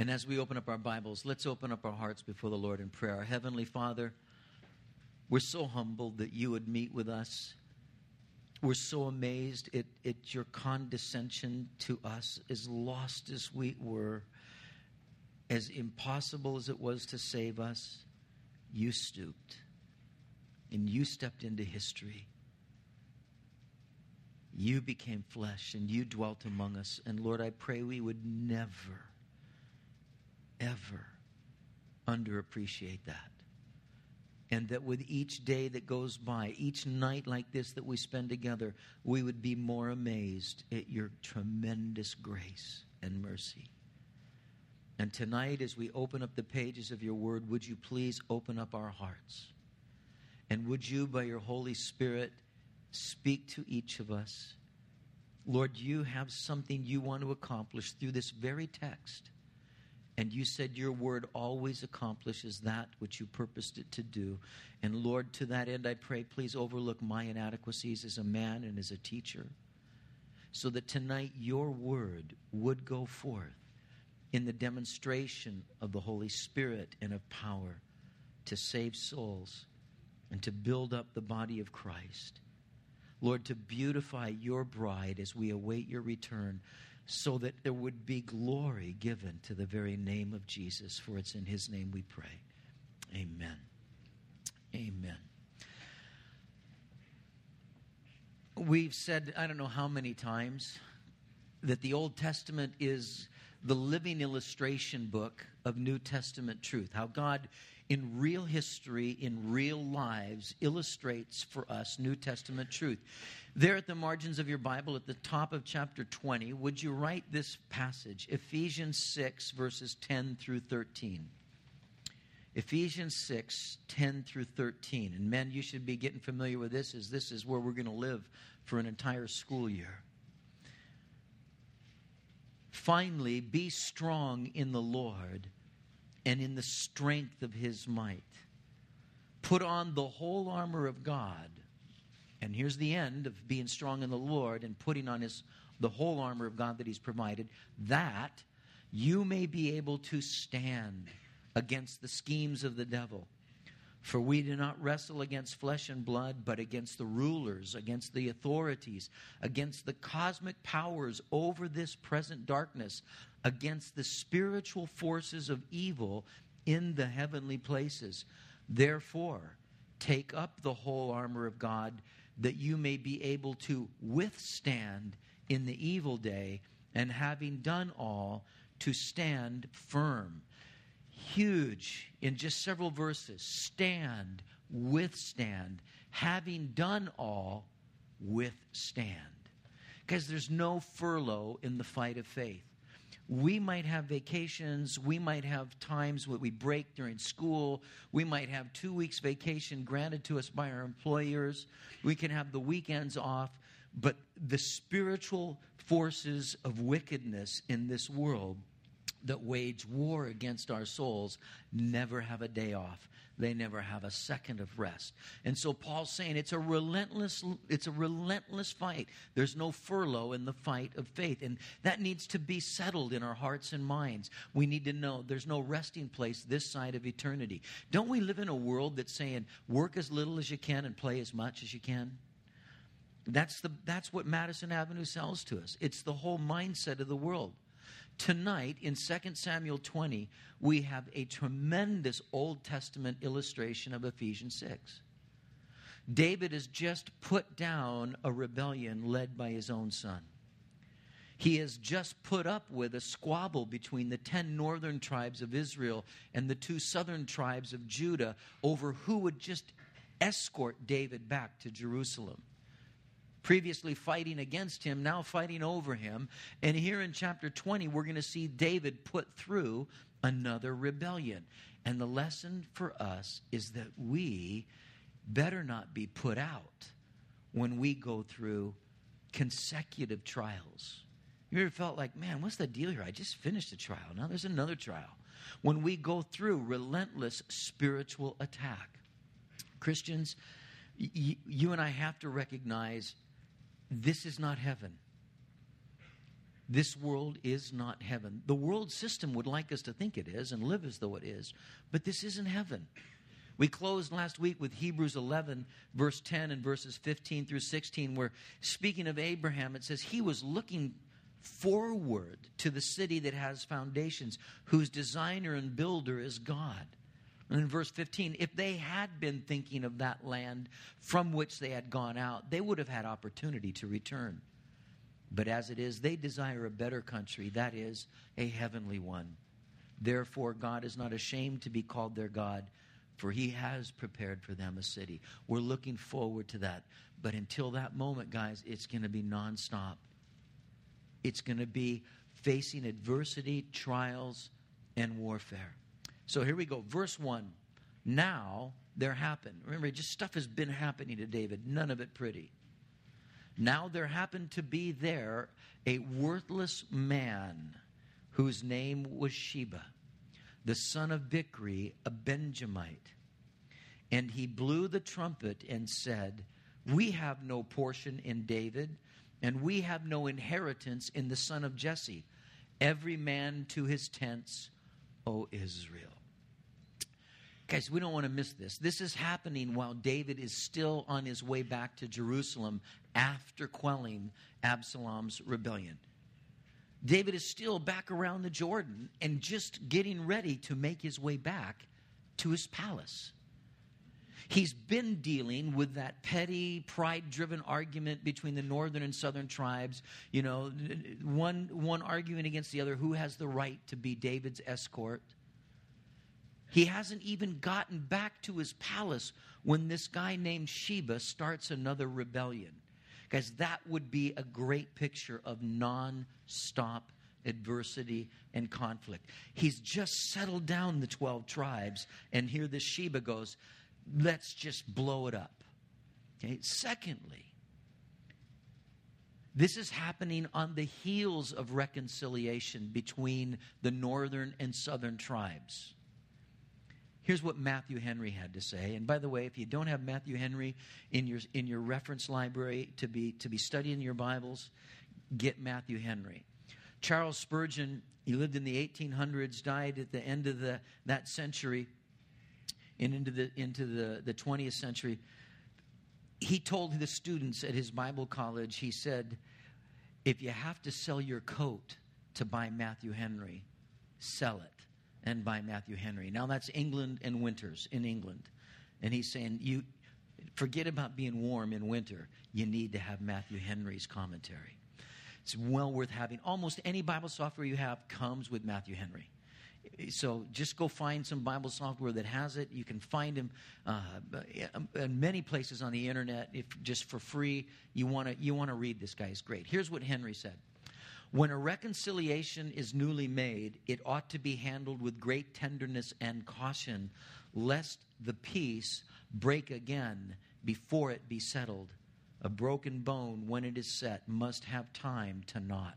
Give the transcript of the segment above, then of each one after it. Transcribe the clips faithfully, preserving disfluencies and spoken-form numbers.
And as we open up our Bibles, let's open up our hearts before the Lord in prayer. Our Heavenly Father, we're so humbled that you would meet with us. We're so amazed at, at your condescension to us, as lost as we were, as impossible as it was to save us. You stooped, and you stepped into history. You became flesh, and you dwelt among us. And Lord, I pray we would never, ever underappreciate that. And that with each day that goes by, each night like this that we spend together, we would be more amazed at your tremendous grace and mercy. And tonight, as we open up the pages of your word, would you please open up our hearts? And would you, by your Holy Spirit, speak to each of us? Lord, you have something you want to accomplish through this very text. And you said your word always accomplishes that which you purposed it to do. And Lord, to that end, I pray, please overlook my inadequacies as a man and as a teacher, so that tonight your word would go forth in the demonstration of the Holy Spirit and of power to save souls and to build up the body of Christ. Lord, to beautify your bride as we await your return, so that there would be glory given to the very name of Jesus. For it's in his name we pray. Amen. Amen. We've said, I don't know how many times, that the Old Testament is the living illustration book of New Testament truth. How God, in real history, in real lives, illustrates for us New Testament truth. There at the margins of your Bible, at the top of chapter twenty, would you write this passage, Ephesians six, verses ten through thirteen. Ephesians six, ten through thirteen. And men, you should be getting familiar with this, as this is where we're going to live for an entire school year. Finally, be strong in the Lord and in the strength of his might. Put on the whole armor of God. And here's the end of being strong in the Lord and putting on his the whole armor of God that he's provided, that you may be able to stand against the schemes of the devil. For we do not wrestle against flesh and blood, but against the rulers, against the authorities, against the cosmic powers over this present darkness, against the spiritual forces of evil in the heavenly places. Therefore, take up the whole armor of God, that you may be able to withstand in the evil day, and having done all, to stand firm. Huge, in just several verses. Stand, withstand. Having done all, withstand. Because there's no furlough in the fight of faith. We might have vacations. We might have times where we break during school. We might have two weeks vacation granted to us by our employers. We can have the weekends off. But the spiritual forces of wickedness in this world that wage war against our souls never have a day off. They never have a second of rest. And so Paul's saying it's a relentless, it's a relentless fight. There's no furlough in the fight of faith. And that needs to be settled in our hearts and minds. We need to know there's no resting place this side of eternity. Don't we live in a world that's saying work as little as you can and play as much as you can? That's the that's what Madison Avenue sells to us. It's the whole mindset of the world. Tonight, in Second Samuel twenty, we have a tremendous Old Testament illustration of Ephesians six. David has just put down a rebellion led by his own son. He has just put up with a squabble between the ten northern tribes of Israel and the two southern tribes of Judah over who would just escort David back to Jerusalem. Previously fighting against him, now fighting over him. And here in chapter twenty, we're going to see David put through another rebellion. And the lesson for us is that we better not be put out when we go through consecutive trials. You ever felt like, man, what's the deal here? I just finished a trial. Now there's another trial. When we go through relentless spiritual attack. Christians, y- you and I have to recognize this is not heaven. This world is not heaven. The world system would like us to think it is and live as though it is, but this isn't heaven. We closed last week with Hebrews eleven, verse ten and verses fifteen through sixteen, where speaking of Abraham, it says he was looking forward to the city that has foundations, whose designer and builder is God. And in verse fifteen, if they had been thinking of that land from which they had gone out, they would have had opportunity to return. But as it is, they desire a better country, that is, a heavenly one. Therefore, God is not ashamed to be called their God, for he has prepared for them a city. We're looking forward to that. But until that moment, guys, it's going to be nonstop. It's going to be facing adversity, trials, and warfare. So here we go. Verse one. Now there happened. Remember, just stuff has been happening to David. None of it pretty. Now there happened to be there a worthless man whose name was Sheba, the son of Bichri, a Benjamite. And he blew the trumpet and said, we have no portion in David, and we have no inheritance in the son of Jesse. Every man to his tents, O Israel. Guys, we don't want to miss this. This is happening while David is still on his way back to Jerusalem after quelling Absalom's rebellion. David is still back around the Jordan and just getting ready to make his way back to his palace. He's been dealing with that petty, pride-driven argument between the northern and southern tribes. You know, one, one arguing against the other, who has the right to be David's escort. He hasn't even gotten back to his palace when this guy named Sheba starts another rebellion. Guys, that would be a great picture of non-stop adversity and conflict. He's just settled down the twelve tribes, and here this Sheba goes, let's just blow it up. Okay. Secondly, this is happening on the heels of reconciliation between the northern and southern tribes. Here's what Matthew Henry had to say. And by the way, if you don't have Matthew Henry in your in your reference library to be to be studying your Bibles, get Matthew Henry. Charles Spurgeon, he lived in the eighteen hundreds, died at the end of the that century and into the into the, the twentieth century. He told the students at his Bible college, he said, if you have to sell your coat to buy Matthew Henry, sell it and buy Matthew Henry. Now that's England and winters in England. And he's saying, you forget about being warm in winter. You need to have Matthew Henry's commentary. It's well worth having. Almost any Bible software you have comes with Matthew Henry. So just go find some Bible software that has it. You can find him uh, in many places on the internet, if just for free. You want to you want to read this guy. He's great. Here's what Henry said. When a reconciliation is newly made, it ought to be handled with great tenderness and caution, lest the peace break again before it be settled. A broken bone, when it is set, must have time to knot.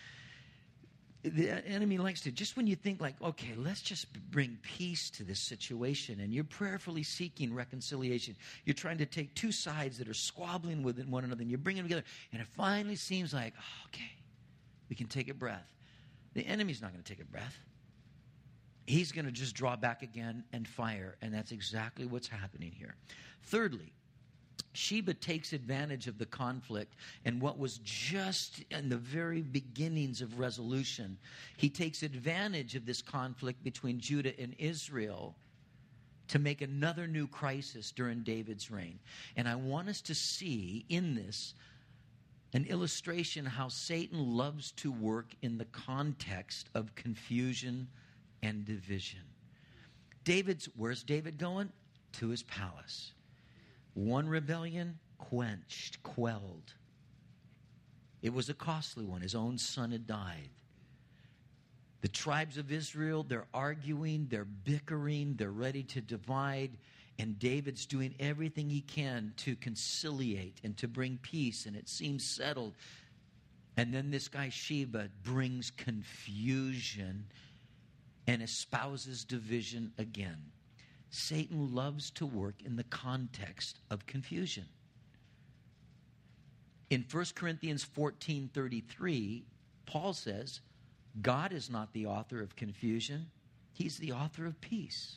The enemy likes to, just when you think like, okay, let's just bring peace to this situation, and you're prayerfully seeking reconciliation. You're trying to take two sides that are squabbling with one another, and you bring them together, and it finally seems like, oh, okay, we can take a breath. The enemy's not going to take a breath. He's going to just draw back again and fire, and that's exactly what's happening here. Thirdly, Sheba takes advantage of the conflict and what was just in the very beginnings of resolution. He takes advantage of this conflict between Judah and Israel to make another new crisis during David's reign. And I want us to see in this an illustration how Satan loves to work in the context of confusion and division. David's, where's David going? To his palace. One rebellion, quenched, quelled. It was a costly one. His own son had died. The tribes of Israel, they're arguing, they're bickering, they're ready to divide. And David's doing everything he can to conciliate and to bring peace. And it seems settled. And then this guy Sheba brings confusion and espouses division again. Satan loves to work in the context of confusion. In First Corinthians fourteen thirty-three, Paul says, God is not the author of confusion. He's the author of peace.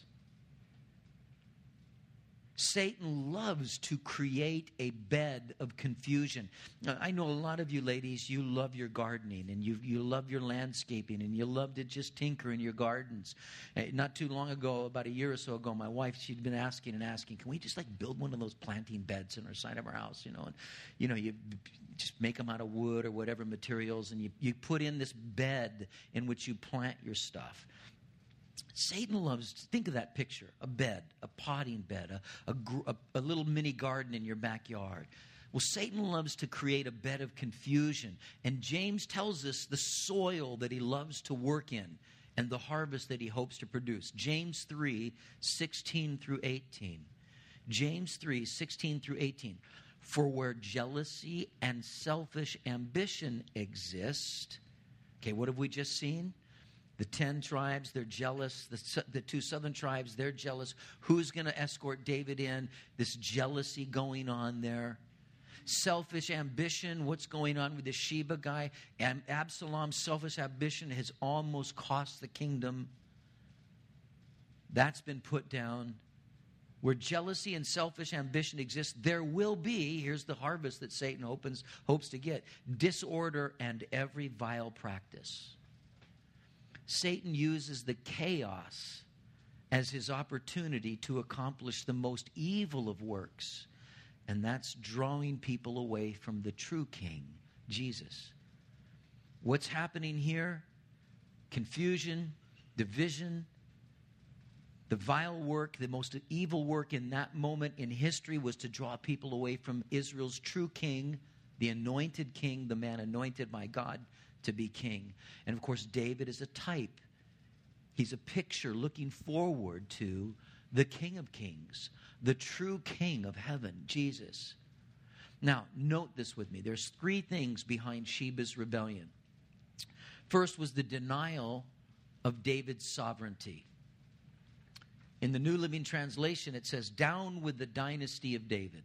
Satan loves to create a bed of confusion. Now, I know a lot of you ladies, you love your gardening and you you love your landscaping and you love to just tinker in your gardens. Uh, not too long ago, about a year or so ago, my wife, she'd been asking and asking, can we just like build one of those planting beds on our side of our house, you know? And, you know, you just make them out of wood or whatever materials and you, you put in this bed in which you plant your stuff. Satan loves, think of that picture, a bed, a potting bed, a, a, a little mini garden in your backyard. Well, Satan loves to create a bed of confusion. And James tells us the soil that he loves to work in and the harvest that he hopes to produce. James three, sixteen through eighteen. James three, sixteen through eighteen. For where jealousy and selfish ambition exist. Okay, what have we just seen? The ten tribes, they're jealous. The, the two southern tribes, they're jealous. Who's going to escort David in? This jealousy going on there. Selfish ambition, what's going on with the Sheba guy? And Absalom's selfish ambition has almost cost the kingdom. That's been put down. Where jealousy and selfish ambition exist, there will be, here's the harvest that Satan hopes, hopes to get, disorder and every vile practice. Satan uses the chaos as his opportunity to accomplish the most evil of works, and that's drawing people away from the true king, Jesus. What's happening here? Confusion, division. The vile work, the most evil work in that moment in history was to draw people away from Israel's true king, the anointed king, the man anointed by God to be king. And of course, David is a type. He's a picture looking forward to the King of Kings, the true King of heaven, Jesus. Now, note this with me. There's three things behind Sheba's rebellion. First was the denial of David's sovereignty. In the New Living Translation, it says, down with the dynasty of David.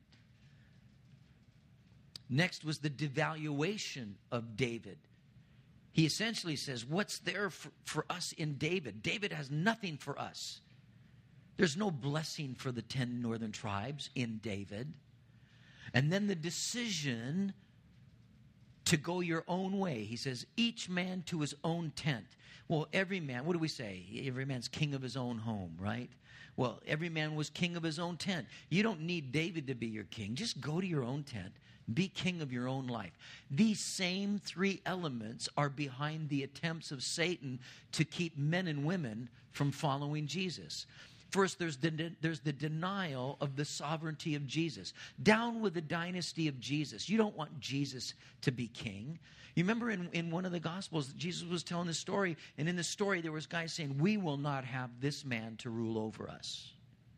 Next was the devaluation of David. He essentially says, what's there for, for us in David? David has nothing for us. There's no blessing for the ten northern tribes in David. And then the decision to go your own way. He says, each man to his own tent. Well, every man, what do we say? Every man's king of his own home, right? Well, every man was king of his own tent. You don't need David to be your king. Just go to your own tent. Be king of your own life. These same three elements are behind the attempts of Satan to keep men and women from following Jesus. First, there's the, there's the denial of the sovereignty of Jesus. Down with the dynasty of Jesus. You don't want Jesus to be king. You remember in, in one of the Gospels, Jesus was telling this story, and in the story there was guys saying, we will not have this man to rule over us.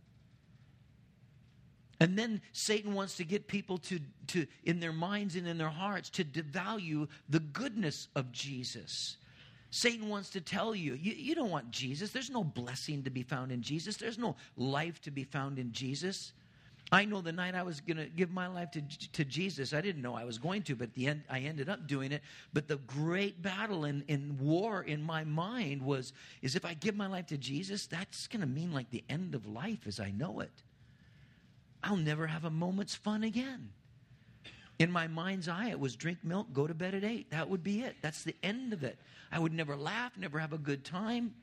And then Satan wants to get people to, to, in their minds and in their hearts, to devalue the goodness of Jesus. Satan wants to tell you, you, you don't want Jesus. There's no blessing to be found in Jesus. There's no life to be found in Jesus. I know the night I was going to give my life to, to Jesus, I didn't know I was going to, but at the end, I ended up doing it. But the great battle in, in war in my mind was, is if I give my life to Jesus, that's going to mean like the end of life as I know it. I'll never have a moment's fun again. In my mind's eye, it was drink milk, go to bed at eight. That would be it. That's the end of it. I would never laugh, never have a good time.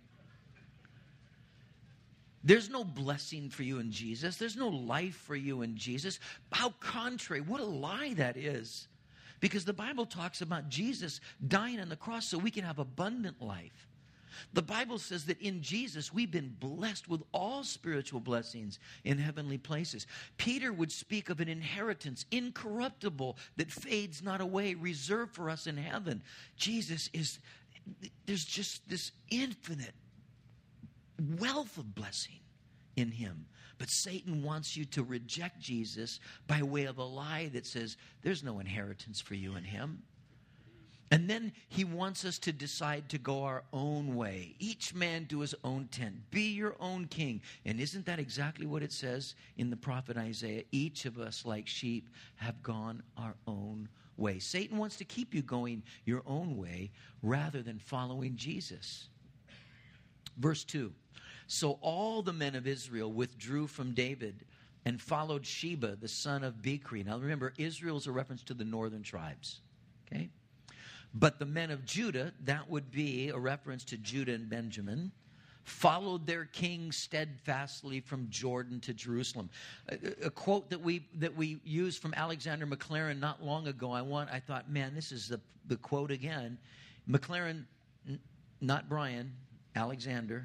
There's no blessing for you in Jesus. There's no life for you in Jesus. How contrary. What a lie that is. Because the Bible talks about Jesus dying on the cross so we can have abundant life. The Bible says that in Jesus we've been blessed with all spiritual blessings in heavenly places. Peter would speak of an inheritance incorruptible that fades not away, reserved for us in heaven. Jesus is, there's just this infinite wealth of blessing in him. But Satan wants you to reject Jesus by way of a lie that says there's no inheritance for you in him. And then he wants us to decide to go our own way. Each man to his own tent. Be your own king. And isn't that exactly what it says in the prophet Isaiah? Each of us, like sheep, have gone our own way. Satan wants to keep you going your own way rather than following Jesus. Verse two. So all the men of Israel withdrew from David and followed Sheba, the son of Bichri. Now remember, Israel is a reference to the northern tribes. Okay? But the men of Judah, that would be a reference to Judah and Benjamin, followed their king steadfastly from Jordan to Jerusalem. A, a quote that we that we used from Alexander Maclaren not long ago. I want. I thought, man, this is the the quote again. Maclaren, n- not Brian, Alexander.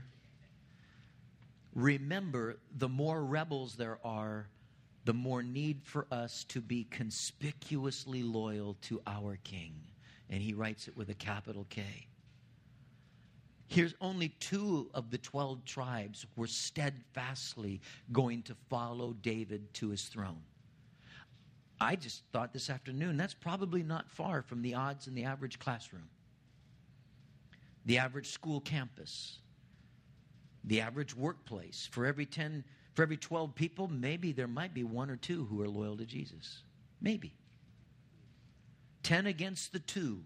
Remember, the more rebels there are, the more need for us to be conspicuously loyal to our king. And he writes it with a capital K. Here's only two of the twelve tribes were steadfastly going to follow David to his throne. I just thought this afternoon, that's probably not far from the odds in the average classroom, the average school campus, the average workplace. For every ten, for every twelve people, maybe there might be one or two who are loyal to Jesus. Maybe. Ten against the two.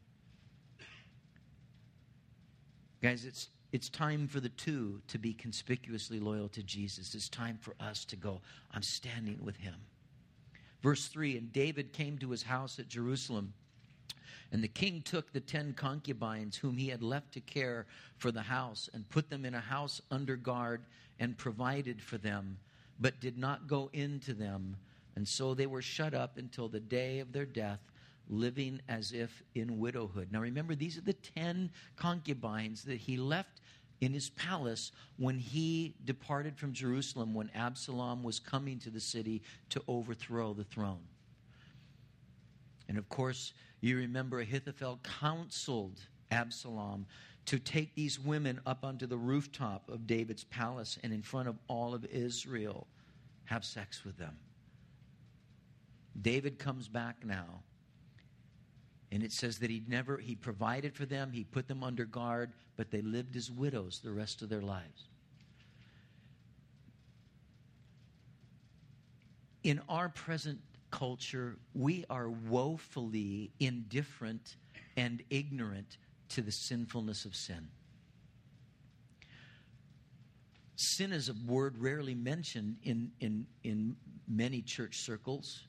Guys, it's it's time for the two to be conspicuously loyal to Jesus. It's time for us to go, I'm standing with him. Verse three, and David came to his house at Jerusalem, and the king took the ten concubines whom he had left to care for the house and put them in a house under guard and provided for them, but did not go into them. And so they were shut up until the day of their death, living as if in widowhood. Now remember, these are the ten concubines that he left in his palace when he departed from Jerusalem, when Absalom was coming to the city to overthrow the throne. And of course, you remember Ahithophel counseled Absalom to take these women up onto the rooftop of David's palace and in front of all of Israel have sex with them. David comes back now. And it says that he never, he provided for them, he put them under guard, but they lived as widows the rest of their lives. In our present culture, we are woefully indifferent and ignorant to the sinfulness of sin. Sin is a word rarely mentioned in, in, in many church circles.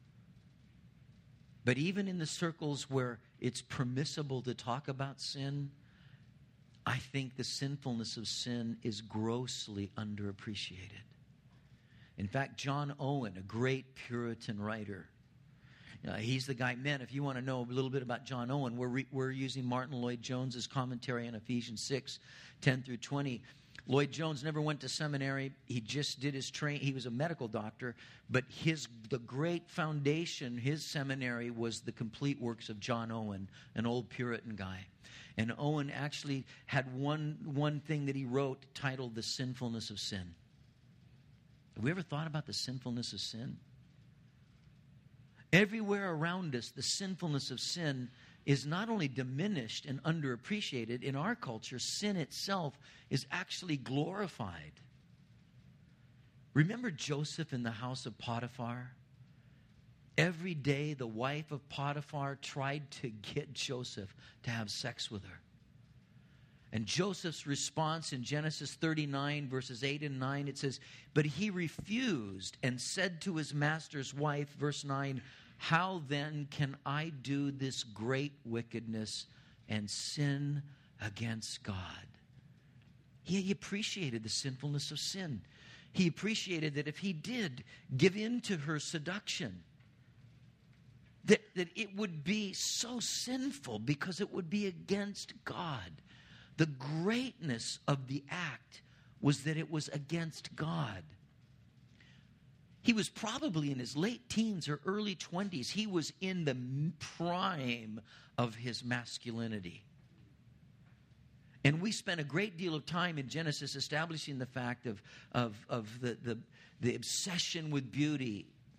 But even in the circles where it's permissible to talk about sin, I think the sinfulness of sin is grossly underappreciated. In fact, John Owen, a great Puritan writer, uh, he's the guy, man, if you want to know a little bit about John Owen, we're, re- we're using Martin Lloyd-Jones's commentary on Ephesians six, ten through twenty. Lloyd-Jones never went to seminary. He just did his train. He was a medical doctor, but his the great foundation, his seminary, was the complete works of John Owen, an old Puritan guy. And Owen actually had one one thing that he wrote titled "The Sinfulness of Sin." Have we ever thought about the sinfulness of sin? Everywhere around us, the sinfulness of sin is not only diminished and underappreciated. In our culture, sin itself is actually glorified. Remember Joseph in the house of Potiphar? Every day the wife of Potiphar tried to get Joseph to have sex with her. And Joseph's response in Genesis thirty-nine, verses eight and nine, it says, but he refused and said to his master's wife, verse nine, how then can I do this great wickedness and sin against God? He appreciated the sinfulness of sin. He appreciated that if he did give in to her seduction, that, that it would be so sinful because it would be against God. The greatness of the act was that it was against God. He was probably in his late teens or early twenties. He was in the prime of his masculinity. And we spent a great deal of time in Genesis establishing the fact of, of, of the, the, the obsession with beauty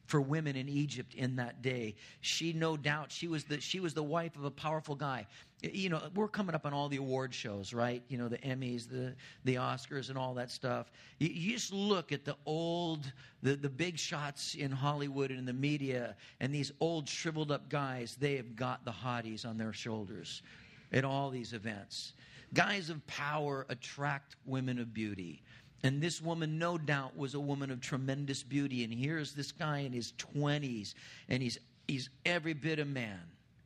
for women in Egypt in that day. She, no doubt, she was the she was the wife of a powerful guy. You know, we're coming up on all the award shows, right? You know, the Emmys, the the Oscars, and all that stuff. You, you just look at the old, the, the big shots in Hollywood and in the media, and these old shriveled up guys, they have got the hotties on their shoulders at all these events. Guys of power attract women of beauty. And this woman, no doubt, was a woman of tremendous beauty. And here's this guy in his twenties, and he's he's every bit a man.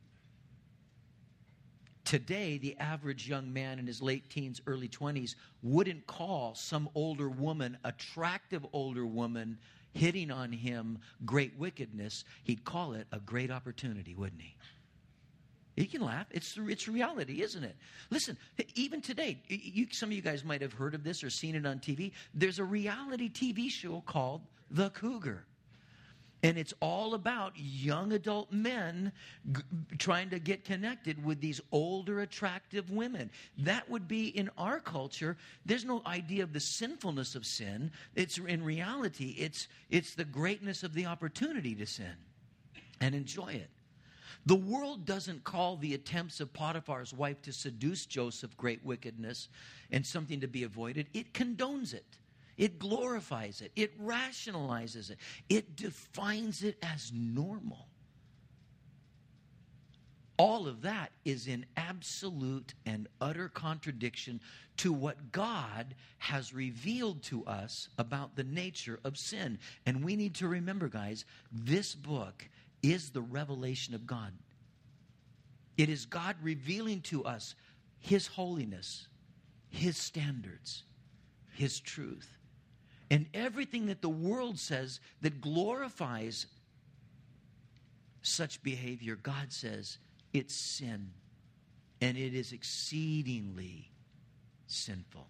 Today, the average young man in his late teens, early twenties, wouldn't call some older woman, attractive older woman, hitting on him great wickedness. He'd call it a great opportunity, wouldn't he? You can laugh. It's it's reality, isn't it? Listen, even today, you, some of you guys might have heard of this or seen it on T V. There's a reality T V show called The Cougar. And it's all about young adult men g- trying to get connected with these older, attractive women. That would be in our culture. There's no idea of the sinfulness of sin. It's in reality, it's it's the greatness of the opportunity to sin and enjoy it. The world doesn't call the attempts of Potiphar's wife to seduce Joseph great wickedness and something to be avoided. It condones it. It glorifies it. It rationalizes it. It defines it as normal. All of that is in absolute and utter contradiction to what God has revealed to us about the nature of sin. And we need to remember, guys, this book is the revelation of God. It is God revealing to us His holiness, His standards, His truth. And everything that the world says that glorifies such behavior, God says it's sin. And it is exceedingly sinful.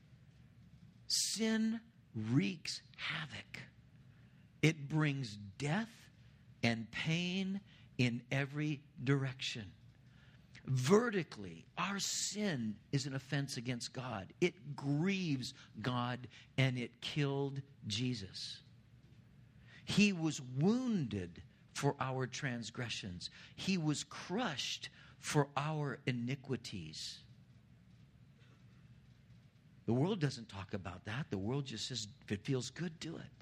Sin wreaks havoc. It brings death and pain in every direction. Vertically, our sin is an offense against God. It grieves God, and it killed Jesus. He was wounded for our transgressions. He was crushed for our iniquities. The world doesn't talk about that. The world just says, if it feels good, do it.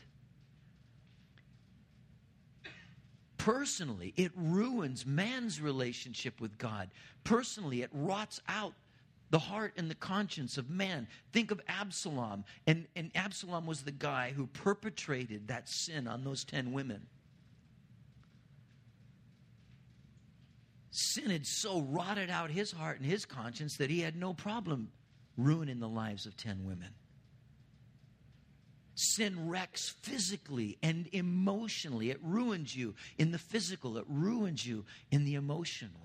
Personally, it ruins man's relationship with God. Personally, it rots out the heart and the conscience of man. Think of Absalom. And, and Absalom was the guy who perpetrated that sin on those ten women. Sin had so rotted out his heart and his conscience that he had no problem ruining the lives of ten women. Sin wrecks physically and emotionally. It ruins you in the physical. It ruins you in the emotional.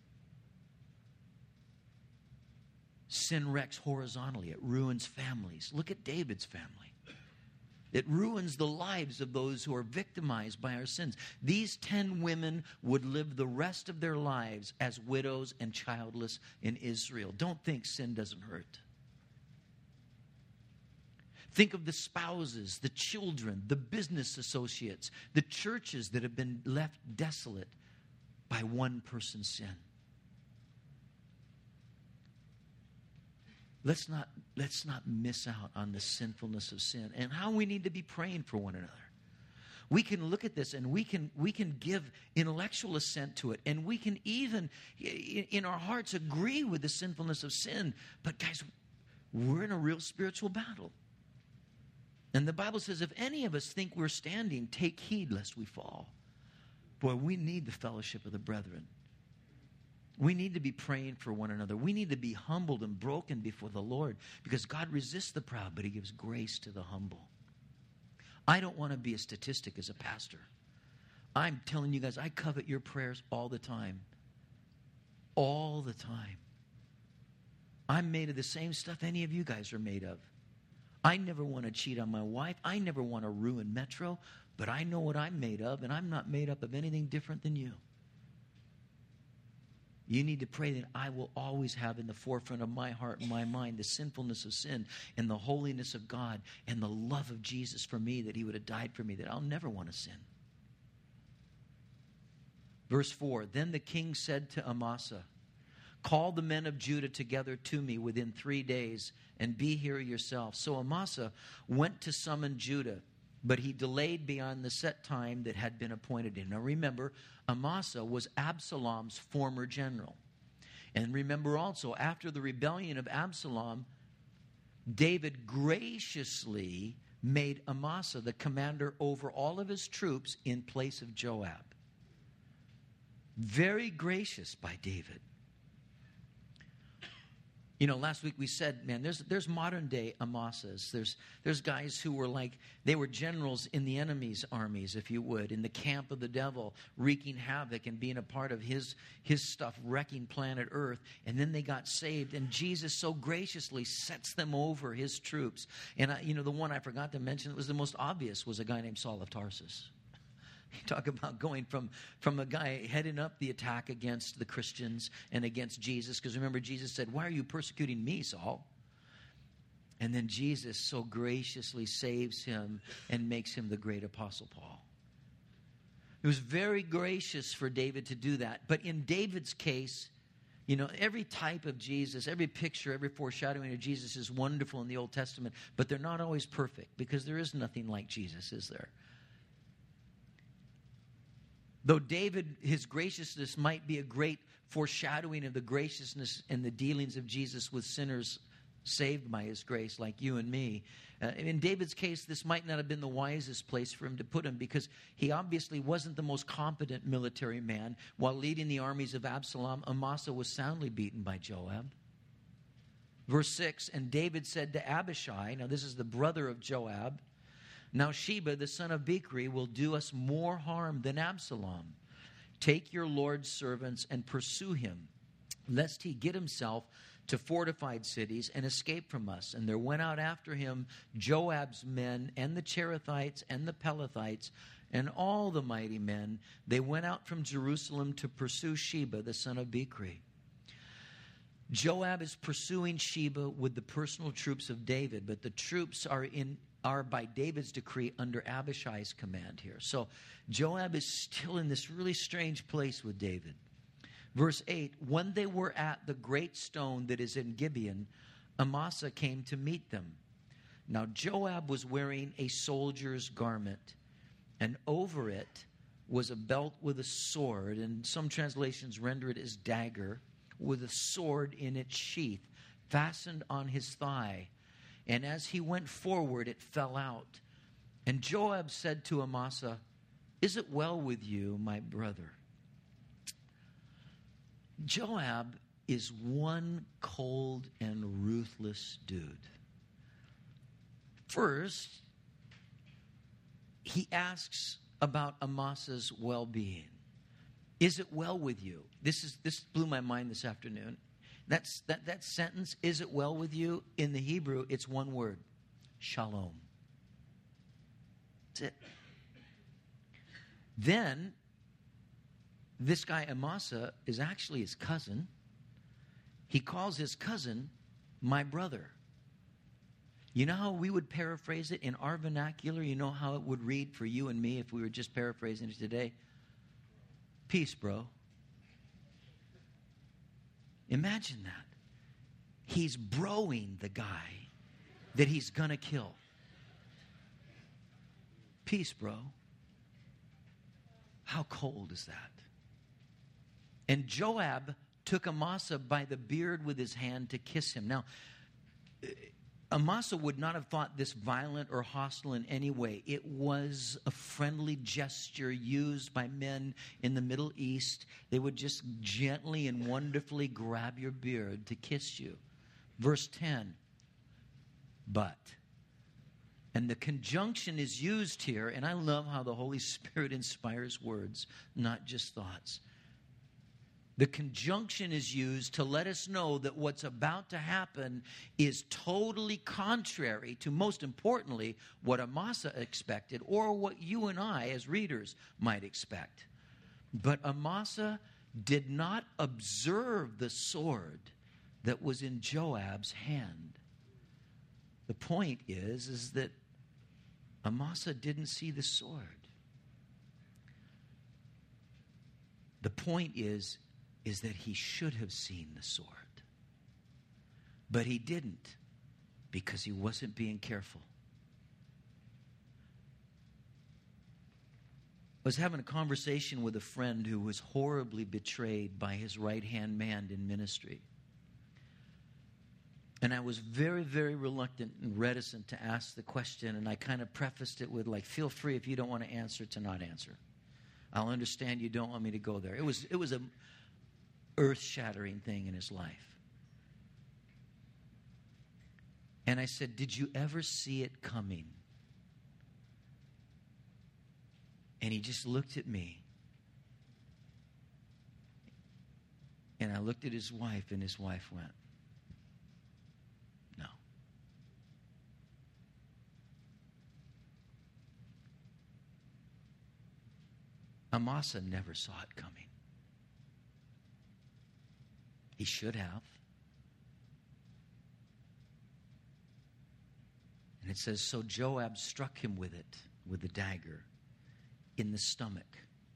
Sin wrecks horizontally. It ruins families. Look at David's family. It ruins the lives of those who are victimized by our sins. These ten women would live the rest of their lives as widows and childless in Israel. Don't think sin doesn't hurt. Think of the spouses, the children, the business associates, the churches that have been left desolate by one person's sin. Let's not, let's not miss out on the sinfulness of sin and how we need to be praying for one another. We can look at this and we can, we can give intellectual assent to it. And we can even, in our hearts, agree with the sinfulness of sin. But guys, we're in a real spiritual battle. And the Bible says, if any of us think we're standing, take heed lest we fall. Boy, we need the fellowship of the brethren. We need to be praying for one another. We need to be humbled and broken before the Lord, because God resists the proud, but He gives grace to the humble. I don't want to be a statistic as a pastor. I'm telling you guys, I covet your prayers all the time. All the time. I'm made of the same stuff any of you guys are made of. I never want to cheat on my wife. I never want to ruin Metro. But I know what I'm made of, and I'm not made up of anything different than you. You need to pray that I will always have in the forefront of my heart and my mind the sinfulness of sin and the holiness of God and the love of Jesus for me, that He would have died for me, that I'll never want to sin. Verse four, then the king said to Amasa, call the men of Judah together to me within three days and be here yourself. So Amasa went to summon Judah, but he delayed beyond the set time that had been appointed him. Now remember, Amasa was Absalom's former general. And remember also, after the rebellion of Absalom, David graciously made Amasa the commander over all of his troops in place of Joab. Very gracious by David. You know, last week we said, man, there's there's modern day Amasas. There's there's guys who were like, they were generals in the enemy's armies, if you would, in the camp of the devil, wreaking havoc and being a part of his his stuff, wrecking planet Earth. And then they got saved, and Jesus so graciously sets them over his troops. And I, you know, the one I forgot to mention that was the most obvious was a guy named Saul of Tarsus. You talk about going from, from a guy heading up the attack against the Christians and against Jesus. Because remember, Jesus said, why are you persecuting me, Saul? And then Jesus so graciously saves him and makes him the great Apostle Paul. It was very gracious for David to do that. But in David's case, you know, every type of Jesus, every picture, every foreshadowing of Jesus is wonderful in the Old Testament. But they're not always perfect, because there is nothing like Jesus, is there? Though David, his graciousness might be a great foreshadowing of the graciousness and the dealings of Jesus with sinners saved by his grace, like you and me. Uh, in David's case, this might not have been the wisest place for him to put him, because he obviously wasn't the most competent military man. While leading the armies of Absalom, Amasa was soundly beaten by Joab. Verse six, and David said to Abishai, now this is the brother of Joab, now Sheba, the son of Bichri, will do us more harm than Absalom. Take your Lord's servants and pursue him, lest he get himself to fortified cities and escape from us. And there went out after him Joab's men and the Cherethites and the Pelethites and all the mighty men. They went out from Jerusalem to pursue Sheba, the son of Bichri. Joab is pursuing Sheba with the personal troops of David, but the troops are in are by David's decree under Abishai's command here. So Joab is still in this really strange place with David. Verse eight, when they were at the great stone that is in Gibeon, Amasa came to meet them. Now Joab was wearing a soldier's garment, and over it was a belt with a sword, and some translations render it as dagger, with a sword in its sheath, fastened on his thigh. And as he went forward, it fell out. And Joab said to Amasa, is it well with you, my brother? Joab is one cold and ruthless dude. First, he asks about Amasa's well-being. Is it well with you? This is this blew my mind this afternoon. That's, that, that sentence, is it well with you? In the Hebrew, it's one word, shalom. That's it. Then, this guy Amasa is actually his cousin. He calls his cousin my brother. You know how we would paraphrase it in our vernacular? You know how it would read for you and me if we were just paraphrasing it today? Peace, bro. Imagine that. He's broing the guy that he's going to kill. Peace, bro. How cold is that? And Joab took Amasa by the beard with his hand to kiss him. Now, Amasa would not have thought this violent or hostile in any way. It was a friendly gesture used by men in the Middle East. They would just gently and wonderfully grab your beard to kiss you. Verse ten, but. And the conjunction is used here, and I love how the Holy Spirit inspires words, not just thoughts. The conjunction is used to let us know that what's about to happen is totally contrary to, most importantly, what Amasa expected or what you and I as readers might expect. But Amasa did not observe the sword that was in Joab's hand. The point is, is that Mm-hmm. Amasa didn't see the sword. The point is, is that he should have seen the sword. But he didn't because he wasn't being careful. I was having a conversation with a friend who was horribly betrayed by his right-hand man in ministry. And I was very, very reluctant and reticent to ask the question. And I kind of prefaced it with like, feel free if you don't want to answer to not answer. I'll understand you don't want me to go there. It was, it was a earth-shattering thing in his life. And I said, did you ever see it coming? And he just looked at me. And I looked at his wife, and his wife went, no. Amasa never saw it coming. He should have. And it says, so Joab struck him with it, with the dagger, in the stomach.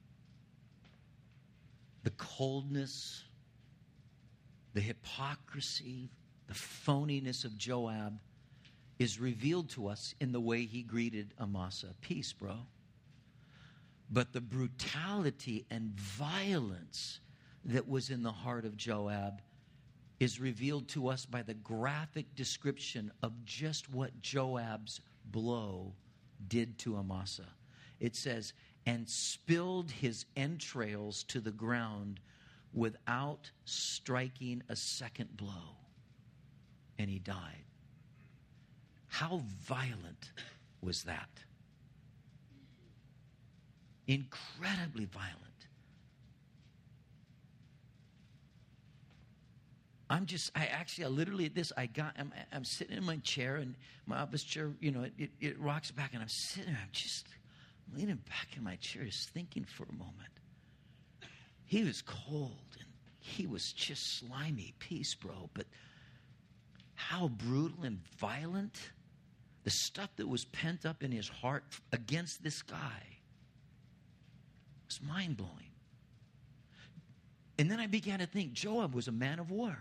The coldness, the hypocrisy, the phoniness of Joab is revealed to us in the way he greeted Amasa. Peace, bro. But the brutality and violence that was in the heart of Joab is revealed to us by the graphic description of just what Joab's blow did to Amasa. It says, and spilled his entrails to the ground without striking a second blow. And he died. How violent was that? Incredibly violent. I'm just, I actually, I literally at this, I got, I'm, I'm sitting in my chair, and my office chair, you know, it, it, it rocks back, and I'm sitting there, I'm just leaning back in my chair, just thinking for a moment. He was cold, and he was just slimy. Peace, bro. But how brutal and violent. The stuff that was pent up in his heart against this guy was mind-blowing. And then I began to think, Joab was a man of war.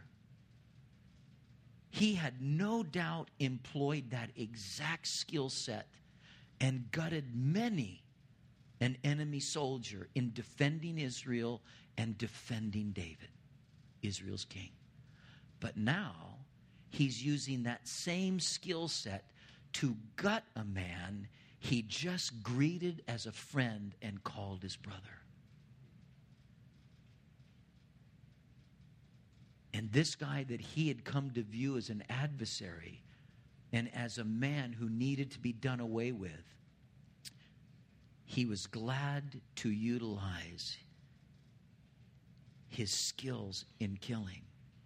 He had no doubt employed that exact skill set and gutted many an enemy soldier in defending Israel and defending David, Israel's king. But now he's using that same skill set to gut a man he just greeted as a friend and called his brother. And this guy that he had come to view as an adversary and as a man who needed to be done away with, he was glad to utilize his skills in killing.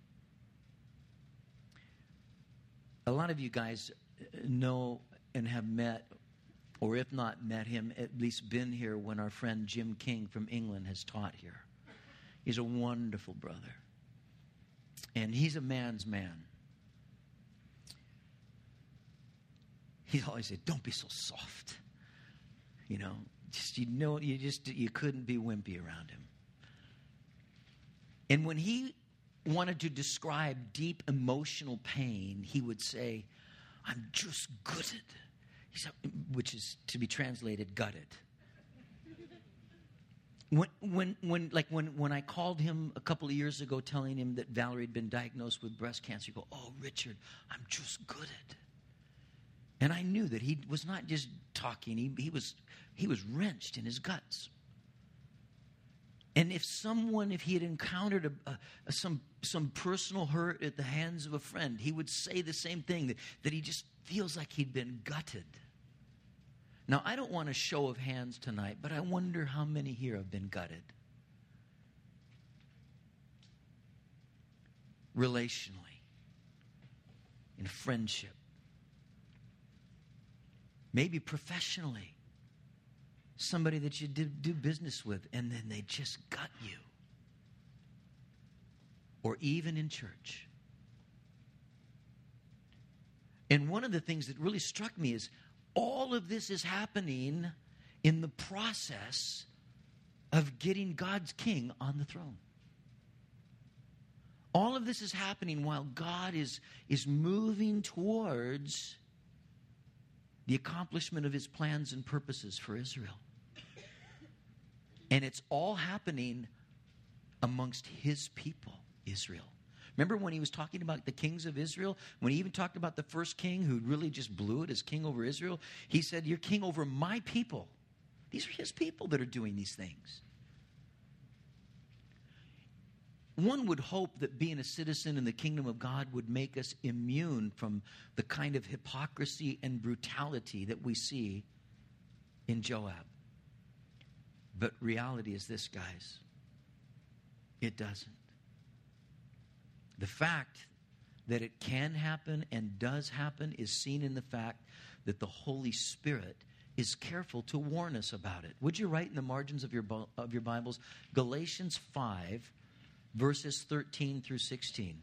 A lot of you guys know and have met, or if not met him, at least been here when our friend Jim King from England has taught here. He's a wonderful brother. And he's a man's man. He's always said, don't be so soft. You know, just, you know, you just, you couldn't be wimpy around him. And when he wanted to describe deep emotional pain, he would say, I'm just gutted. He said, which is to be translated gutted. When, when, when, like when, when I called him a couple of years ago telling him that Valerie had been diagnosed with breast cancer, he go, oh, Richard, I'm just gutted. And I knew that he was not just talking, he, he was he was wrenched in his guts. And if someone, if he had encountered a, a, a, some some personal hurt at the hands of a friend, he would say the same thing, that, that he just feels like he'd been gutted. Now, I don't want a show of hands tonight, but I wonder how many here have been gutted. Relationally, in friendship, maybe professionally. Somebody that you do, do business with, and then they just gut you. Or even in church. And one of the things that really struck me is all of this is happening in the process of getting God's king on the throne. All of this is happening while God is, is moving towards the accomplishment of his plans and purposes for Israel. And it's all happening amongst his people, Israel. Remember when he was talking about the kings of Israel? When he even talked about the first king who really just blew it as king over Israel? He said, you're king over my people. These are his people that are doing these things. One would hope that being a citizen in the kingdom of God would make us immune from the kind of hypocrisy and brutality that we see in Joab. But reality is this, guys. It doesn't. The fact that it can happen and does happen is seen in the fact that the Holy Spirit is careful to warn us about it. Would you write in the margins of your, of your Bibles, Galatians five, verses thirteen through sixteen.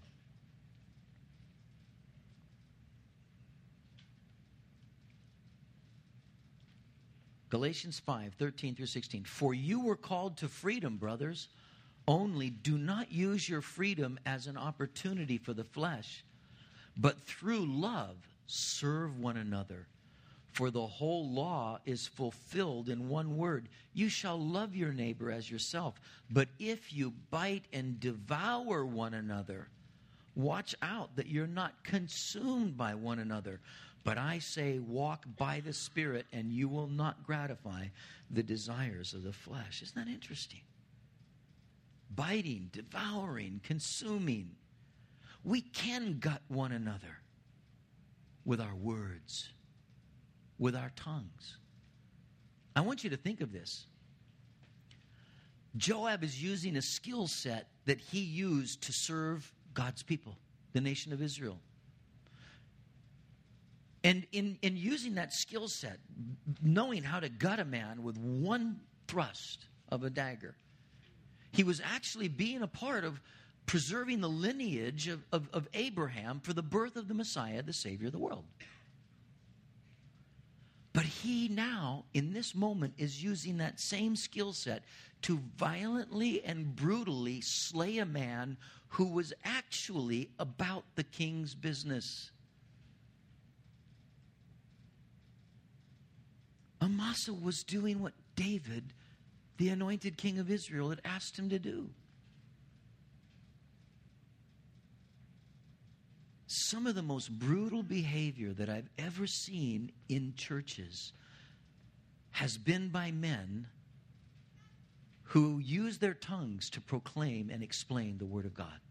Galatians five, thirteen through sixteen. For you were called to freedom, brothers. Only do not use your freedom as an opportunity for the flesh, but through love serve one another. For the whole law is fulfilled in one word. You shall love your neighbor as yourself. But if you bite and devour one another, watch out that you're not consumed by one another. But I say, walk by the Spirit, and you will not gratify the desires of the flesh. Isn't that interesting? Biting, devouring, consuming. We can gut one another with our words, with our tongues. I want you to think of this. Joab is using a skill set that he used to serve God's people, the nation of Israel. And in, in using that skill set, knowing how to gut a man with one thrust of a dagger, he was actually being a part of preserving the lineage of, of, of Abraham for the birth of the Messiah, the Savior of the world. But he now, in this moment, is using that same skill set to violently and brutally slay a man who was actually about the king's business. Amasa was doing what David, the anointed king of Israel, had asked him to do. Some of the most brutal behavior that I've ever seen in churches has been by men who use their tongues to proclaim and explain the Word of God.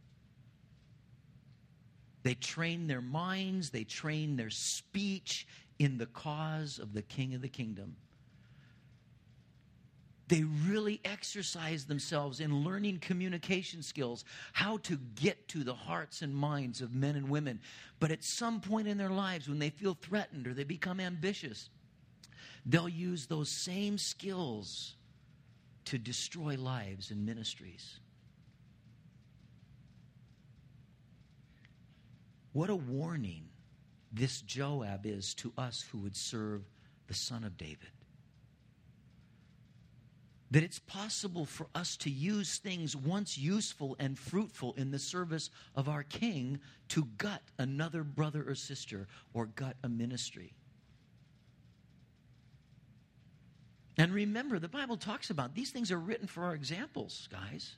They train their minds, they train their speech in the cause of the King of the Kingdom. They really exercise themselves in learning communication skills, how to get to the hearts and minds of men and women. But at some point in their lives, when they feel threatened or they become ambitious, they'll use those same skills to destroy lives and ministries. What a warning this Joab is to us who would serve the Son of David. That it's possible for us to use things once useful and fruitful in the service of our King to gut another brother or sister or gut a ministry. And remember, the Bible talks about these things are written for our examples, guys.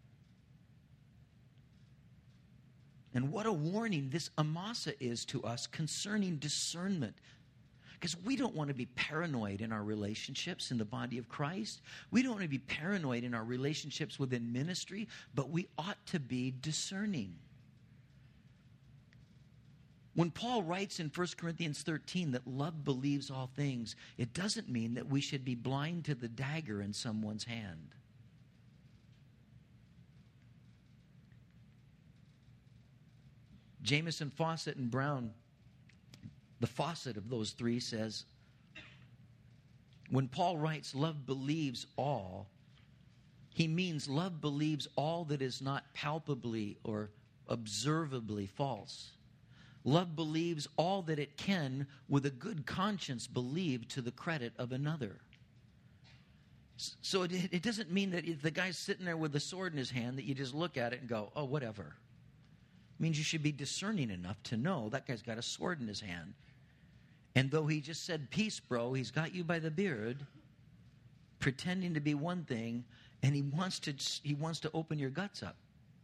And what a warning this Amasa is to us concerning discernment. Because we don't want to be paranoid in our relationships in the body of Christ. We don't want to be paranoid in our relationships within ministry, but we ought to be discerning. When Paul writes in First Corinthians thirteen that love believes all things, it doesn't mean that we should be blind to the dagger in someone's hand. Jamieson, Fawcett, and Brown, the Fawcett of those three, says, when Paul writes, love believes all, he means love believes all that is not palpably or observably false. Love believes all that it can with a good conscience believe to the credit of another. So it, it doesn't mean that if the guy's sitting there with a sword in his hand that you just look at it and go, oh, whatever. It means you should be discerning enough to know that guy's got a sword in his hand. And though he just said, peace, bro, he's got you by the beard, pretending to be one thing, and he wants to, he wants to open your guts up.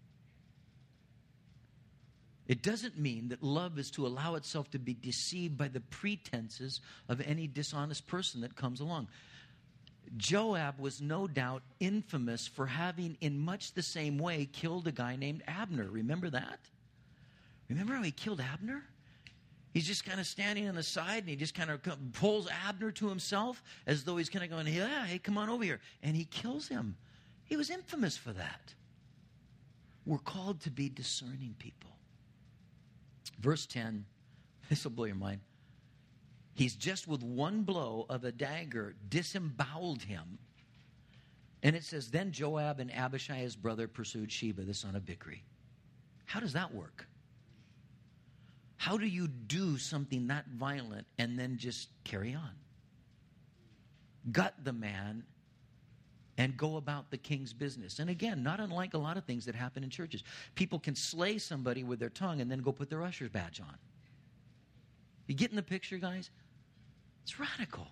It doesn't mean that love is to allow itself to be deceived by the pretenses of any dishonest person that comes along. Joab was no doubt infamous for having, in much the same way, killed a guy named Abner. Remember that? Remember how he killed Abner? He's just kind of standing on the side, and he just kind of pulls Abner to himself as though he's kind of going, yeah, hey, come on over here. And he kills him. He was infamous for that. We're called to be discerning people. Verse ten, this will blow your mind. He's just with one blow of a dagger disemboweled him. And it says, then Joab and Abishai, his brother, pursued Sheba, the son of Bichri. How does that work? How do you do something that violent and then just carry on? Gut the man and go about the king's business. And again, not unlike a lot of things that happen in churches. People can slay somebody with their tongue and then go put their usher's badge on. You getting the picture, guys? It's radical.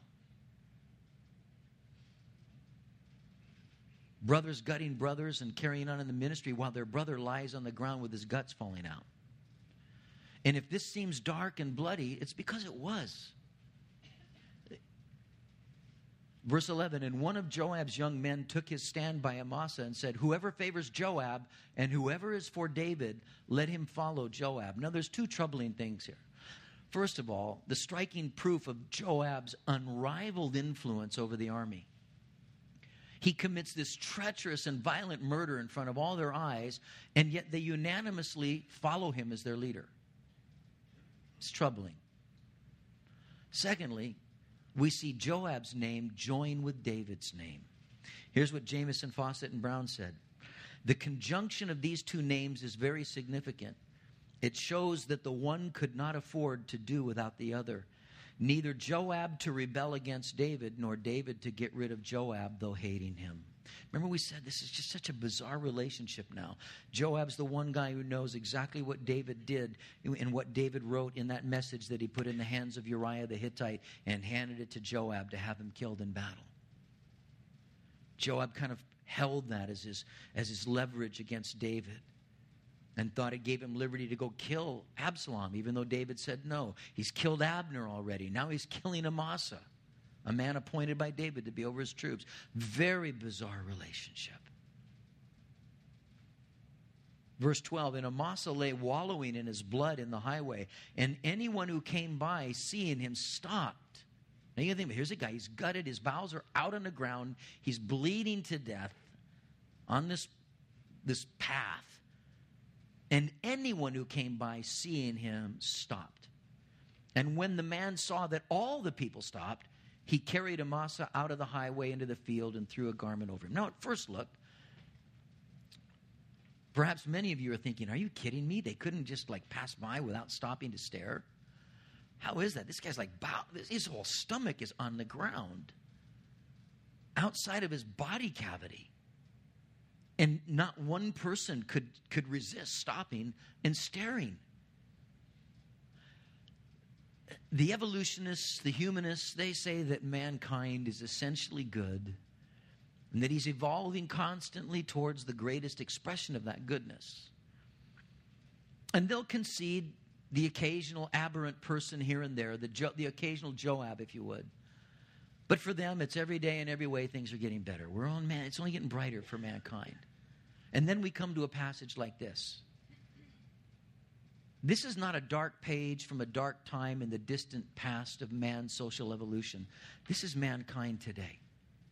Brothers gutting brothers and carrying on in the ministry while their brother lies on the ground with his guts falling out. And if this seems dark and bloody, it's because it was. Verse eleven, and one of Joab's young men took his stand by Amasa and said, whoever favors Joab and whoever is for David, let him follow Joab. Now there's two troubling things here. First of all, the striking proof of Joab's unrivaled influence over the army. He commits this treacherous and violent murder in front of all their eyes, and yet they unanimously follow him as their leader. It's troubling. Secondly, we see Joab's name join with David's name. Here's what Jamieson, Fawcett, and Brown said. The conjunction of these two names is very significant. It shows that the one could not afford to do without the other. Neither Joab to rebel against David, nor David to get rid of Joab, though hating him. Remember we said this is just such a bizarre relationship now. Joab's the one guy who knows exactly what David did and what David wrote in that message that he put in the hands of Uriah the Hittite and handed it to Joab to have him killed in battle. Joab kind of held that as his, as his leverage against David and thought it gave him liberty to go kill Absalom, even though David said no. He's killed Abner already. Now he's killing Amasa, a man appointed by David to be over his troops. Very bizarre relationship. Verse twelve, and Amasa lay wallowing in his blood in the highway, and anyone who came by, seeing him, stopped. Now you think, here's a guy, he's gutted, his bowels are out on the ground, he's bleeding to death on this, this path. And anyone who came by, seeing him, stopped. And when the man saw that all the people stopped, he carried Amasa out of the highway into the field and threw a garment over him. Now, at first look, perhaps many of you are thinking, are you kidding me? They couldn't just like pass by without stopping to stare? How is that? This guy's like, bow, his whole stomach is on the ground, outside of his body cavity. And not one person could, could resist stopping and staring. The evolutionists, the humanists, they say that mankind is essentially good and that he's evolving constantly towards the greatest expression of that goodness. And they'll concede the occasional aberrant person here and there, the, jo- the occasional Joab, if you would. But for them, it's every day and every way things are getting better. We're on man; it's only getting brighter for mankind. And then we come to a passage like this. This is not a dark page from a dark time in the distant past of man's social evolution. This is mankind today.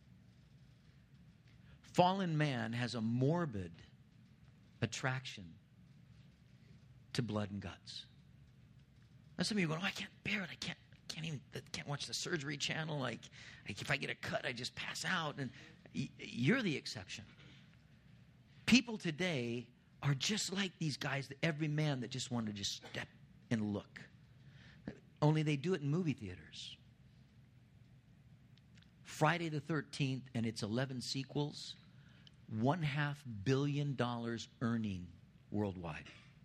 Fallen man has a morbid attraction to blood and guts. Now some of you are going, oh, I can't bear it. I can't, I can't even, I can't watch the surgery channel. Like, like if I get a cut, I just pass out. And you're the exception. People today are just like these guys, every man that just wanted to just step and look. Only they do it in movie theaters. Friday the thirteenth and its eleven sequels, one half billion dollars earning worldwide.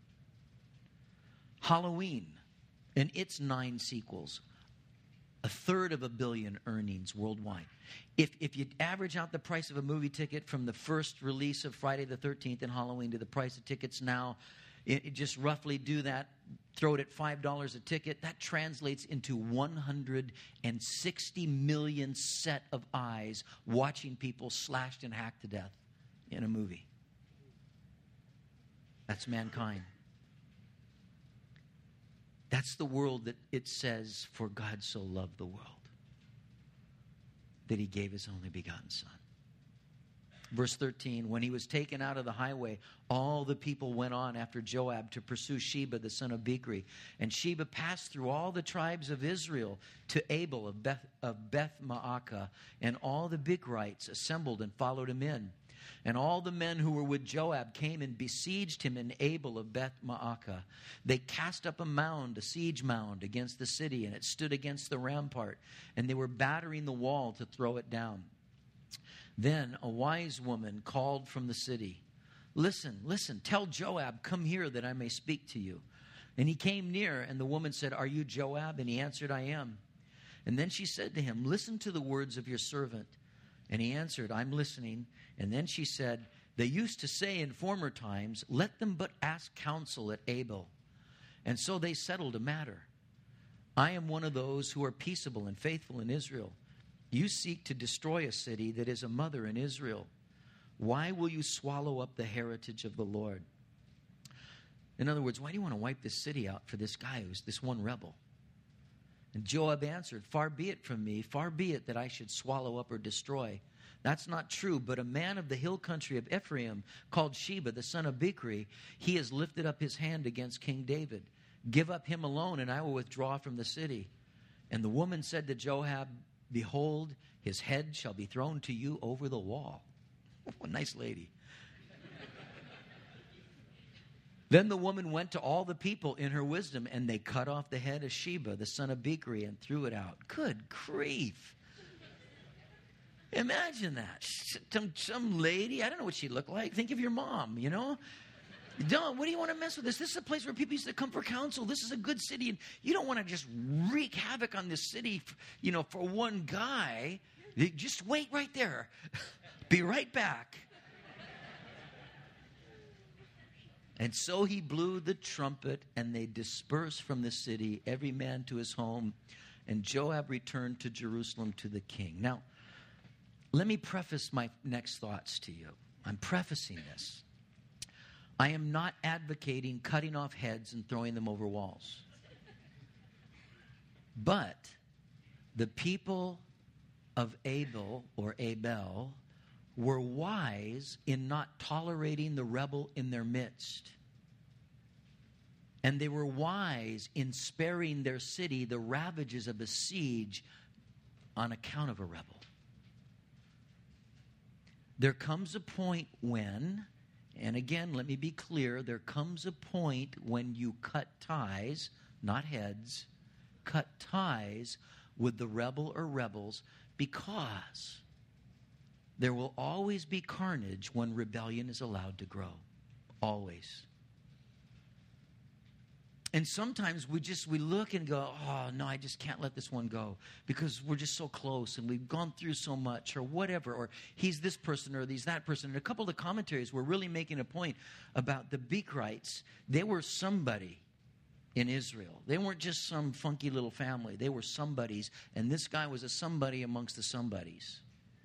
Halloween and its nine sequels, a third of a billion earnings worldwide. If if you average out the price of a movie ticket from the first release of Friday the thirteenth and Halloween to the price of tickets now, it, it just roughly do that, throw it at five dollars a ticket, that translates into one hundred sixty million set of eyes watching people slashed and hacked to death in a movie. That's mankind. That's the world that it says, for God so loved the world that he gave his only begotten Son. Verse thirteen, when he was taken out of the highway, all the people went on after Joab to pursue Sheba, the son of Bichri. And Sheba passed through all the tribes of Israel to Abel of Beth, of Beth Maacah, and all the Bichrites assembled and followed him in. And all the men who were with Joab came and besieged him in Abel of Beth Maacah. They cast up a mound, a siege mound, against the city, and it stood against the rampart. And they were battering the wall to throw it down. Then a wise woman called from the city, Listen, listen, tell Joab, come here that I may speak to you. And he came near, and the woman said, Are you Joab? And he answered, I am. And then she said to him, Listen to the words of your servant. And he answered, I'm listening. And then she said, They used to say in former times, Let them but ask counsel at Abel. And so they settled a matter. I am one of those who are peaceable and faithful in Israel. You seek to destroy a city that is a mother in Israel. Why will you swallow up the heritage of the Lord? In other words, why do you want to wipe this city out for this guy who's this one rebel? And Joab answered, Far be it from me, far be it that I should swallow up or destroy. That's not true, but a man of the hill country of Ephraim, called Sheba, the son of Bichri, he has lifted up his hand against King David. Give up him alone, and I will withdraw from the city. And the woman said to Joab, Behold, his head shall be thrown to you over the wall. What a nice lady. Then the woman went to all the people in her wisdom, and they cut off the head of Sheba, the son of Bichri, and threw it out. Good grief. Imagine that. Some, some lady, I don't know what she looked like. Think of your mom, you know. Don't, what do you want to mess with this? This is a place where people used to come for counsel. This is a good city, and you don't want to just wreak havoc on this city, you know, for one guy. Just wait right there. Be right back. And so he blew the trumpet, and they dispersed from the city, every man to his home. And Joab returned to Jerusalem to the king. Now, let me preface my next thoughts to you. I'm prefacing this. I am not advocating cutting off heads and throwing them over walls. But the people of Abel or Abel were wise in not tolerating the rebel in their midst. And they were wise in sparing their city the ravages of a siege on account of a rebel. There comes a point when, and again, let me be clear, there comes a point when you cut ties, not heads, cut ties with the rebel or rebels, because there will always be carnage when rebellion is allowed to grow. Always. And sometimes we just, we look and go, oh, no, I just can't let this one go because we're just so close and we've gone through so much or whatever, or he's this person or he's that person. And a couple of the commentaries were really making a point about the Bichrites. They were somebody in Israel. They weren't just some funky little family. They were somebodies, and this guy was a somebody amongst the somebodies.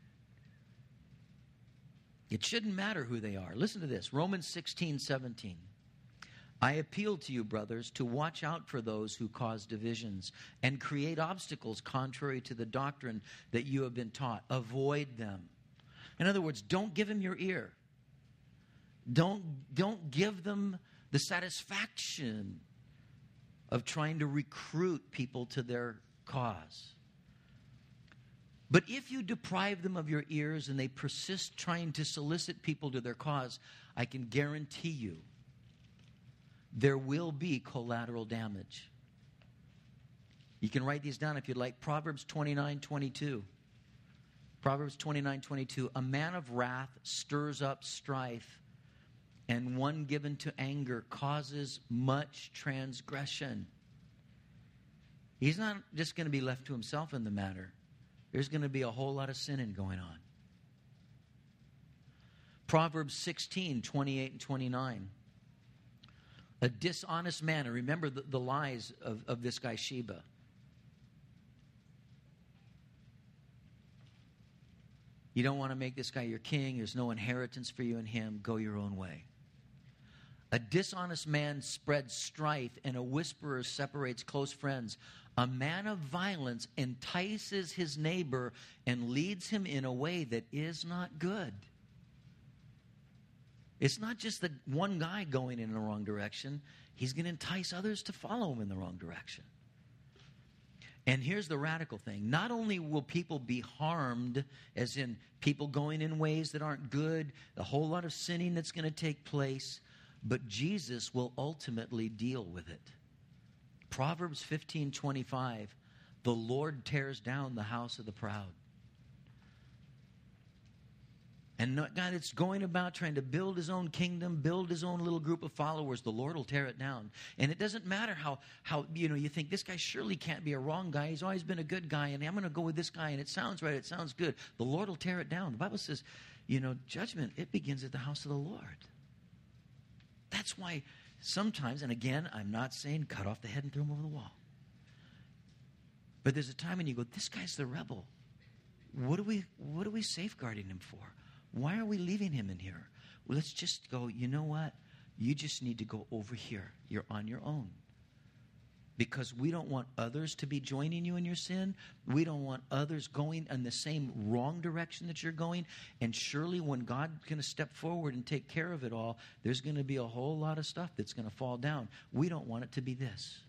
It shouldn't matter who they are. Listen to this, Romans sixteen seventeen. I appeal to you, brothers, to watch out for those who cause divisions and create obstacles contrary to the doctrine that you have been taught. Avoid them. In other words, don't give them your ear. Don't, don't give them the satisfaction of trying to recruit people to their cause. But if you deprive them of your ears and they persist trying to solicit people to their cause, I can guarantee you there will be collateral damage. You can write these down if you'd like. Proverbs twenty-nine twenty-two. Proverbs twenty-nine twenty-two, a man of wrath stirs up strife, and one given to anger causes much transgression. He's not just going to be left to himself in the matter. There's going to be a whole lot of sinning going on. Proverbs sixteen twenty-eight and twenty-nine. A dishonest man, and remember the, the lies of, of this guy Sheba. You don't want to make this guy your king. There's no inheritance for you in him. Go your own way. A dishonest man spreads strife, and a whisperer separates close friends. A man of violence entices his neighbor and leads him in a way that is not good. It's not just the one guy going in the wrong direction. He's going to entice others to follow him in the wrong direction. And here's the radical thing. Not only will people be harmed, as in people going in ways that aren't good, a whole lot of sinning that's going to take place, but Jesus will ultimately deal with it. Proverbs fifteen twenty-five, the Lord tears down the house of the proud. And not God that's going about trying to build his own kingdom, build his own little group of followers, the Lord will tear it down. And it doesn't matter how, how you know, you think this guy surely can't be a wrong guy. He's always been a good guy, and I'm going to go with this guy, and it sounds right, it sounds good. The Lord will tear it down. The Bible says, you know, judgment, it begins at the house of the Lord. That's why sometimes, and again, I'm not saying cut off the head and throw him over the wall. But there's a time when you go, this guy's the rebel. What are we, what are we safeguarding him for? Why are we leaving him in here? Well, let's just go, you know what? You just need to go over here. You're on your own. Because we don't want others to be joining you in your sin. We don't want others going in the same wrong direction that you're going. And surely when God's going to step forward and take care of it all, there's going to be a whole lot of stuff that's going to fall down. We don't want it to be this.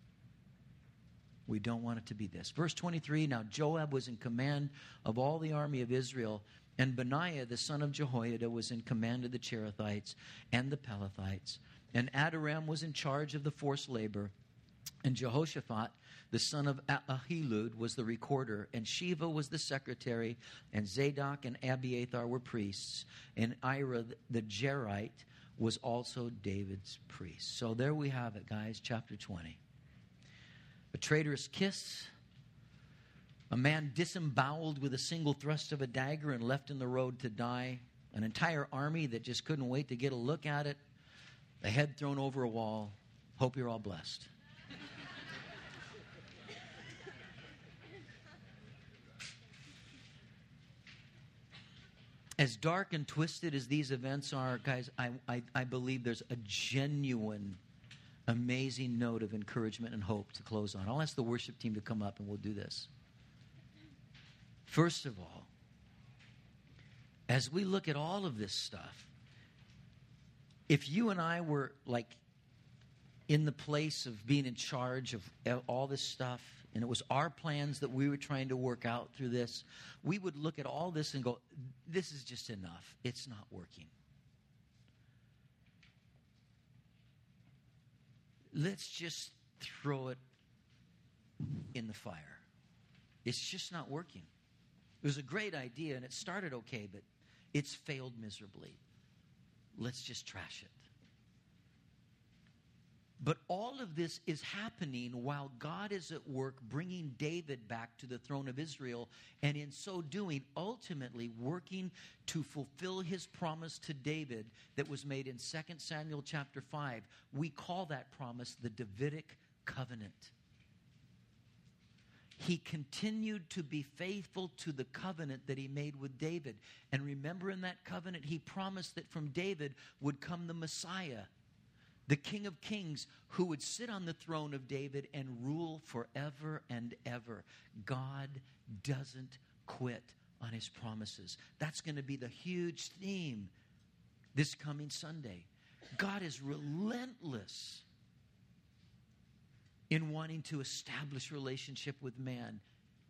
We don't want it to be this. Verse twenty-three, now Joab was in command of all the army of Israel, and Benaiah, the son of Jehoiada, was in command of the Cherethites and the Pelethites. And Adoram was in charge of the forced labor. And Jehoshaphat, the son of Ahilud, was the recorder. And Sheva was the secretary. And Zadok and Abiathar were priests. And Ira, the Jerite, was also David's priest. So there we have it, guys, chapter twenty. A traitorous kiss. A man disemboweled with a single thrust of a dagger and left in the road to die. An entire army that just couldn't wait to get a look at it. A head thrown over a wall. Hope you're all blessed. As dark and twisted as these events are, guys, I, I, I believe there's a genuine, amazing note of encouragement and hope to close on. I'll ask the worship team to come up and we'll do this. First of all, as we look at all of this stuff, if you and I were like in the place of being in charge of all this stuff, and it was our plans that we were trying to work out through this, we would look at all this and go, this is just enough. It's not working. Let's just throw it in the fire. It's just not working. It was a great idea, and it started okay, but it's failed miserably. Let's just trash it. But all of this is happening while God is at work bringing David back to the throne of Israel, and in so doing, ultimately working to fulfill his promise to David that was made in Second Samuel chapter five. We call that promise the Davidic covenant. He continued to be faithful to the covenant that he made with David. And remember, in that covenant, he promised that from David would come the Messiah, the King of Kings, who would sit on the throne of David and rule forever and ever. God doesn't quit on his promises. That's going to be the huge theme this coming Sunday. God is relentless in wanting to establish relationship with man.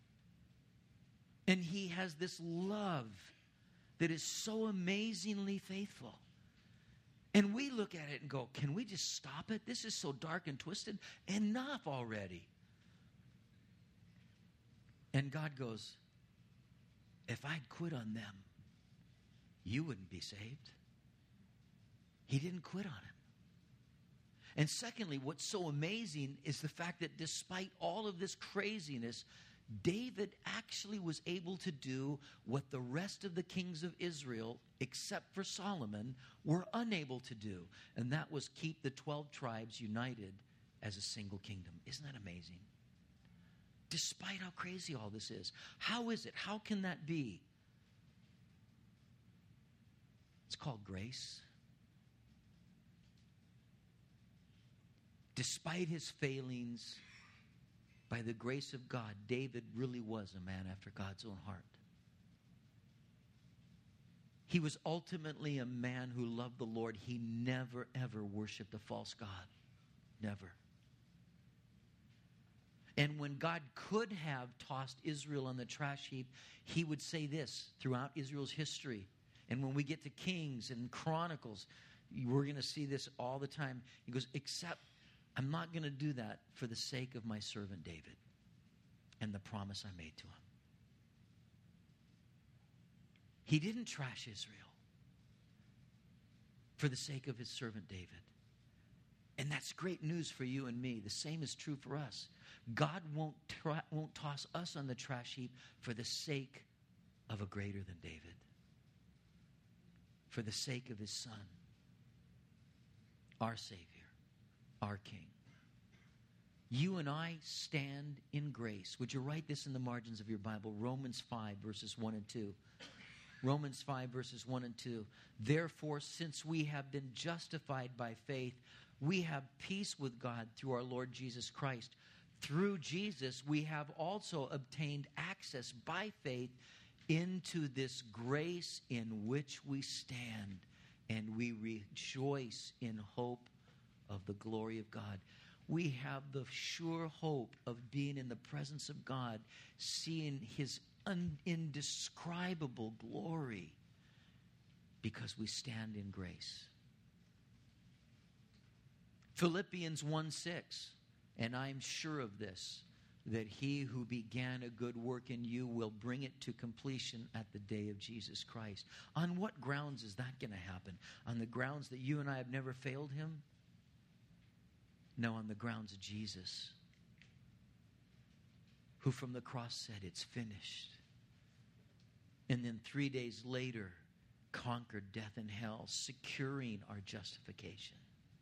And he has this love that is so amazingly faithful. And we look at it and go, can we just stop it? This is so dark and twisted. Enough already. And God goes, if I'd quit on them, you wouldn't be saved. He didn't quit on him. And secondly, what's so amazing is the fact that despite all of this craziness, David actually was able to do what the rest of the kings of Israel, except for Solomon, were unable to do. And that was keep the twelve tribes united as a single kingdom. Isn't that amazing? Despite how crazy all this is. How is it? How can that be? It's called grace. Despite his failings, by the grace of God, David really was a man after God's own heart. He was ultimately a man who loved the Lord. He never, ever worshiped a false god. Never. And when God could have tossed Israel on the trash heap, he would say this throughout Israel's history. And when we get to Kings and Chronicles, we're going to see this all the time. He goes, except I'm not going to do that for the sake of my servant David and the promise I made to him. He didn't trash Israel for the sake of his servant David. And that's great news for you and me. The same is true for us. God won't, tra- won't toss us on the trash heap for the sake of a greater than David. For the sake of his Son, our Savior, our King. You and I stand in grace. Would you write this in the margins of your Bible? Romans five, verses one and two. Romans five, verses one and two. Therefore, since we have been justified by faith, we have peace with God through our Lord Jesus Christ. Through Jesus, we have also obtained access by faith into this grace in which we stand, and we rejoice in hope of the glory of God. We have the sure hope of being in the presence of God, seeing his un- indescribable glory, because we stand in grace. Philippians one six, and I'm sure of this, that he who began a good work in you will bring it to completion at the day of Jesus Christ. On what grounds is that going to happen? On the grounds that you and I have never failed him? No, on the grounds of Jesus, who from the cross said, it's finished. And then three days later, conquered death and hell, securing our justification.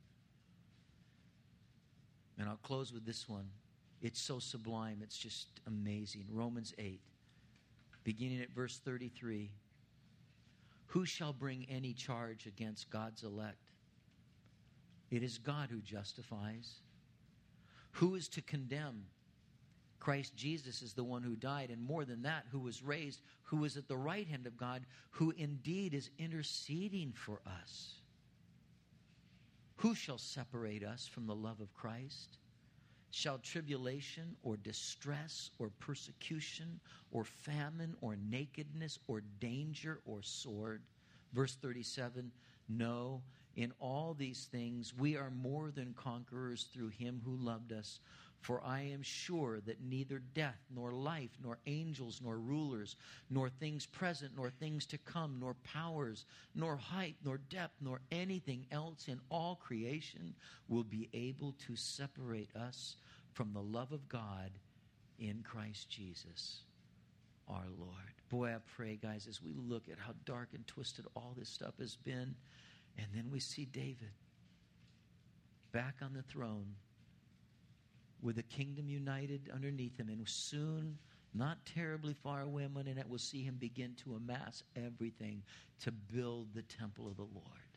And I'll close with this one. It's so sublime, it's just amazing. Romans eight, beginning at verse thirty-three. Who shall bring any charge against God's elect? It is God who justifies. Who is to condemn? Christ Jesus is the one who died, and more than that, who was raised, who is at the right hand of God, who indeed is interceding for us. Who shall separate us from the love of Christ? Shall tribulation or distress or persecution or famine or nakedness or danger or sword? Verse thirty-seven, no, in all these things we are more than conquerors through him who loved us. For I am sure that neither death, nor life, nor angels, nor rulers, nor things present, nor things to come, nor powers, nor height, nor depth, nor anything else in all creation will be able to separate us from the love of God in Christ Jesus, our Lord. Boy, I pray, guys, as we look at how dark and twisted all this stuff has been, and then we see David back on the throne, with a kingdom united underneath him, and soon, not terribly far away, and we'll see him begin to amass everything to build the temple of the Lord.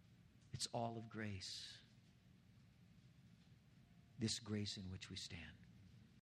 It's all of grace. This grace in which we stand.